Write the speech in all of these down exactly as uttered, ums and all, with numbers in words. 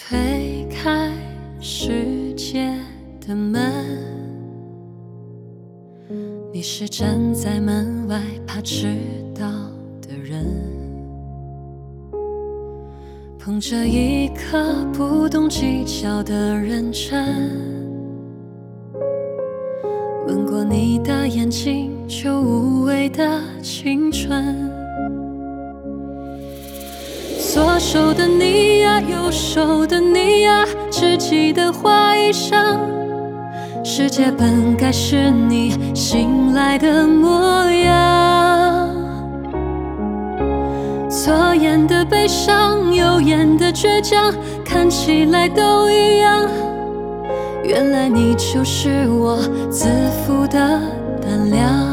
推开世界的门，你是站在门外怕迟到的人，捧着一颗不懂计较的认真，吻过你的眼睛就无畏的青春。左手的你呀，右手的你呀，知己的花衣裳，世界本该是你醒来的模样。左眼的悲伤，右眼的倔强，看起来都一样，原来你就是我自负的胆量。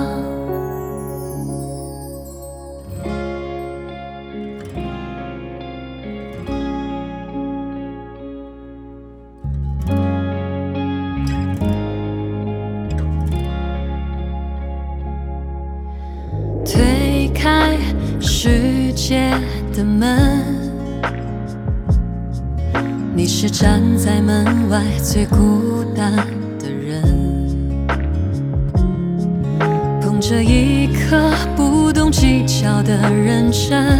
推开世界的门，你是站在门外最孤单的人，捧着一颗不懂计较的认真，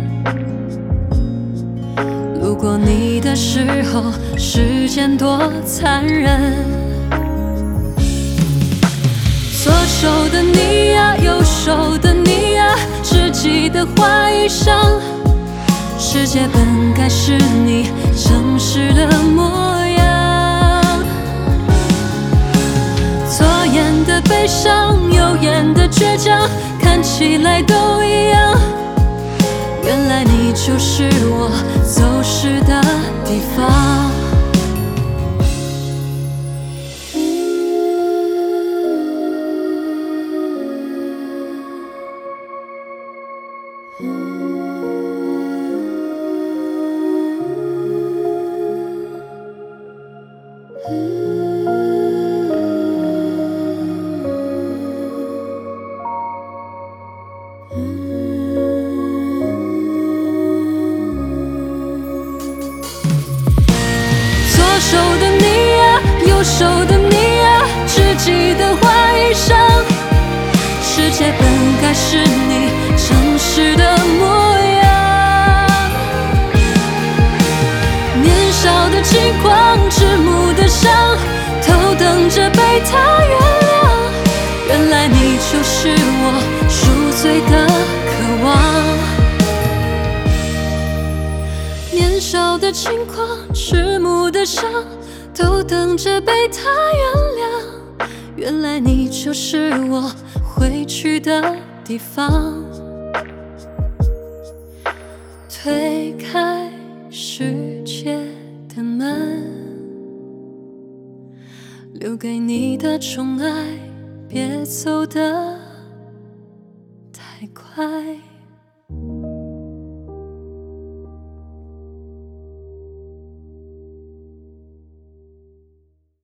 路过你的时候，时间多残忍。左手的你呀，右手的你呀，知己的花衣裳，世界本该是你诚实的模样。左眼的悲伤，右眼的倔强，看起来都一样，原来你就是我走失的地方。左手的你呀，右手的你呀，知己的花衣裳，世界本该是你诚实的模样。年少的轻狂，迟暮的伤，都等着被他原谅，原来你就是我赎罪的渴望。年少的轻狂，迟暮的伤，都等着被他原谅，原来你就是我回去的地方。推开世界的门，留给你的宠爱，别走得太快。